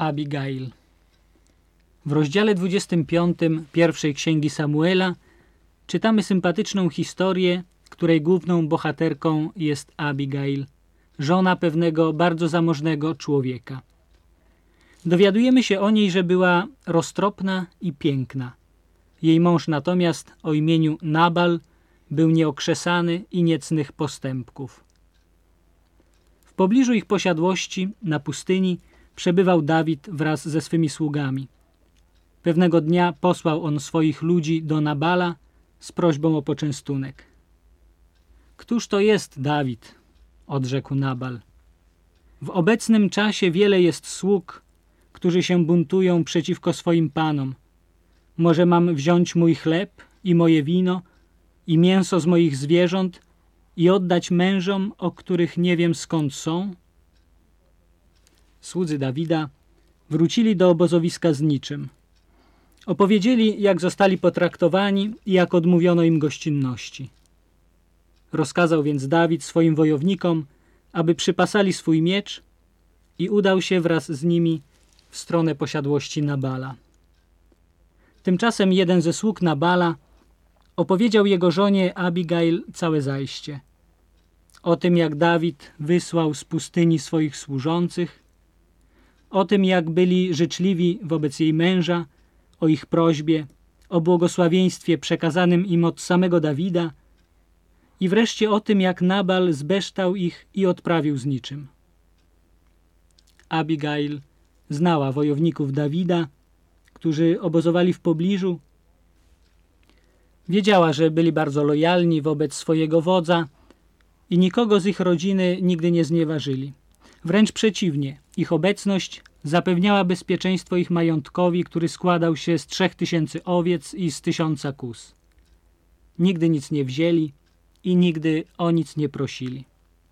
Abigail. W rozdziale 25 pierwszej księgi Samuela czytamy sympatyczną historię, której główną bohaterką jest Abigail, żona pewnego bardzo zamożnego człowieka. Dowiadujemy się o niej, że była roztropna i piękna. Jej mąż natomiast o imieniu Nabal był nieokrzesany i niecnych postępków. W pobliżu ich posiadłości, na pustyni, przebywał Dawid wraz ze swymi sługami. Pewnego dnia posłał on swoich ludzi do Nabala z prośbą o poczęstunek. Któż to jest Dawid? Odrzekł Nabal. W obecnym czasie wiele jest sług, którzy się buntują przeciwko swoim panom. Może mam wziąć mój chleb i moje wino i mięso z moich zwierząt i oddać mężom, o których nie wiem skąd są? Słudzy Dawida wrócili do obozowiska z niczym. Opowiedzieli, jak zostali potraktowani i jak odmówiono im gościnności. Rozkazał więc Dawid swoim wojownikom, aby przypasali swój miecz i udał się wraz z nimi w stronę posiadłości Nabala. Tymczasem jeden ze sług Nabala opowiedział jego żonie Abigail całe zajście. O tym, jak Dawid wysłał z pustyni swoich służących, o tym, jak byli życzliwi wobec jej męża, o ich prośbie, o błogosławieństwie przekazanym im od samego Dawida i wreszcie o tym, jak Nabal zbeształ ich i odprawił z niczym. Abigail znała wojowników Dawida, którzy obozowali w pobliżu. Wiedziała, że byli bardzo lojalni wobec swojego wodza i nikogo z ich rodziny nigdy nie znieważyli. Wręcz przeciwnie, ich obecność zapewniała bezpieczeństwo ich majątkowi, który składał się z 3000 owiec i z 1000 kóz. Nigdy nic nie wzięli i nigdy o nic nie prosili.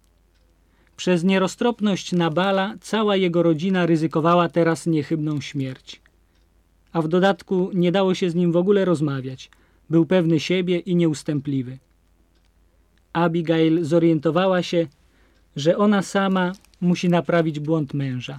Przez nieroztropność Nabala cała jego rodzina ryzykowała teraz niechybną śmierć. A w dodatku nie dało się z nim w ogóle rozmawiać. Był pewny siebie i nieustępliwy. Abigail zorientowała się, że ona sama musi naprawić błąd męża.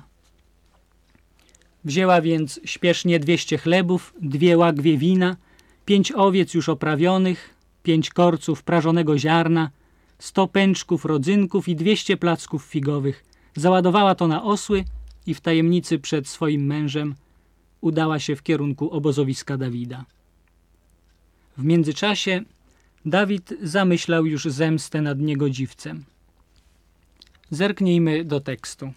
Wzięła więc śpiesznie 200 chlebów, 2 łagwie wina, 5 owiec już oprawionych, 5 korców prażonego ziarna, 100 pęczków rodzynków i 200 placków figowych. Załadowała to na osły i w tajemnicy przed swoim mężem udała się w kierunku obozowiska Dawida. W międzyczasie Dawid zamyślał już zemstę nad niegodziwcem. Zerknijmy do tekstu.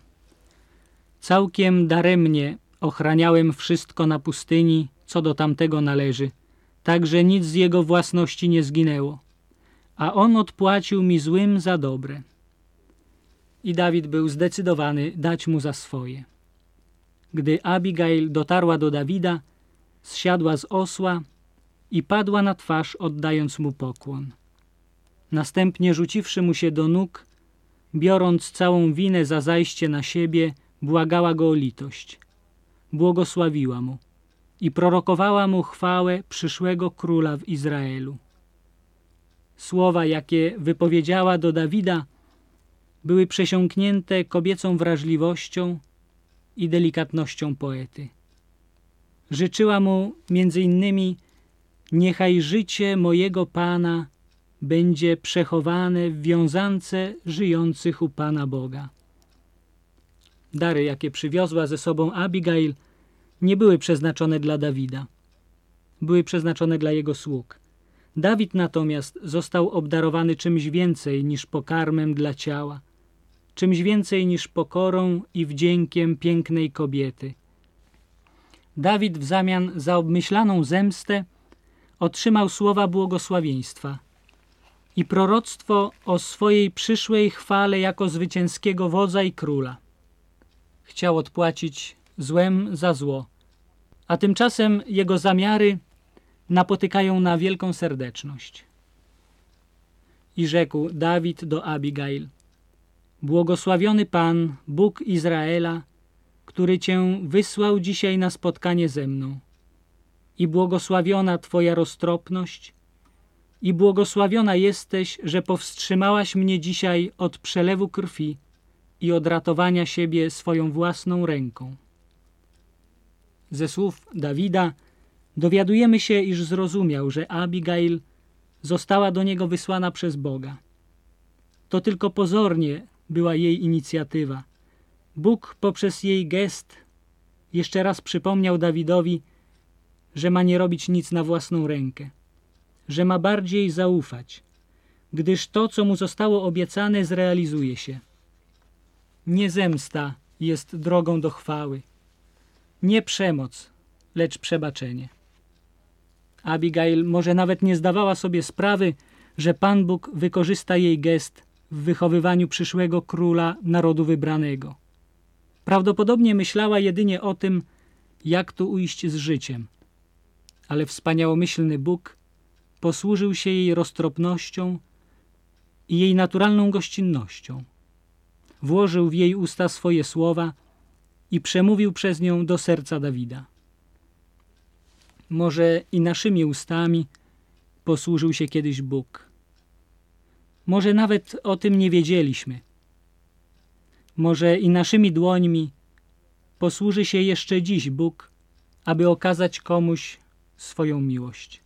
Całkiem daremnie ochraniałem wszystko na pustyni, co do tamtego należy, tak że nic z jego własności nie zginęło, a on odpłacił mi złym za dobre. I Dawid był zdecydowany dać mu za swoje. Gdy Abigail dotarła do Dawida, zsiadła z osła i padła na twarz, oddając mu pokłon. Następnie rzuciwszy mu się do nóg, biorąc całą winę za zajście na siebie, błagała go o litość. Błogosławiła mu i prorokowała mu chwałę przyszłego króla w Izraelu. Słowa, jakie wypowiedziała do Dawida, były przesiąknięte kobiecą wrażliwością i delikatnością poety. Życzyła mu między innymi: niechaj życie mojego Pana będzie przechowane w wiązance żyjących u Pana Boga. Dary, jakie przywiozła ze sobą Abigail, nie były przeznaczone dla Dawida. Były przeznaczone dla jego sług. Dawid natomiast został obdarowany czymś więcej niż pokarmem dla ciała, czymś więcej niż pokorą i wdziękiem pięknej kobiety. Dawid w zamian za obmyślaną zemstę otrzymał słowa błogosławieństwa i proroctwo o swojej przyszłej chwale jako zwycięskiego wodza i króla. Chciał odpłacić złem za zło, a tymczasem jego zamiary napotykają na wielką serdeczność. I rzekł Dawid do Abigail: błogosławiony Pan, Bóg Izraela, który Cię wysłał dzisiaj na spotkanie ze mną, i błogosławiona Twoja roztropność, i błogosławiona jesteś, że powstrzymałaś mnie dzisiaj od przelewu krwi i od ratowania siebie swoją własną ręką. Ze słów Dawida dowiadujemy się, iż zrozumiał, że Abigail została do niego wysłana przez Boga. To tylko pozornie była jej inicjatywa. Bóg poprzez jej gest jeszcze raz przypomniał Dawidowi, że ma nie robić nic na własną rękę, że ma bardziej zaufać, gdyż to, co mu zostało obiecane, zrealizuje się. Nie zemsta jest drogą do chwały, nie przemoc, lecz przebaczenie. Abigail może nawet nie zdawała sobie sprawy, że Pan Bóg wykorzysta jej gest w wychowywaniu przyszłego króla narodu wybranego. Prawdopodobnie myślała jedynie o tym, jak tu ujść z życiem. Ale wspaniałomyślny Bóg posłużył się jej roztropnością i jej naturalną gościnnością. Włożył w jej usta swoje słowa i przemówił przez nią do serca Dawida. Może i naszymi ustami posłużył się kiedyś Bóg. Może nawet o tym nie wiedzieliśmy. Może i naszymi dłońmi posłuży się jeszcze dziś Bóg, aby okazać komuś swoją miłość.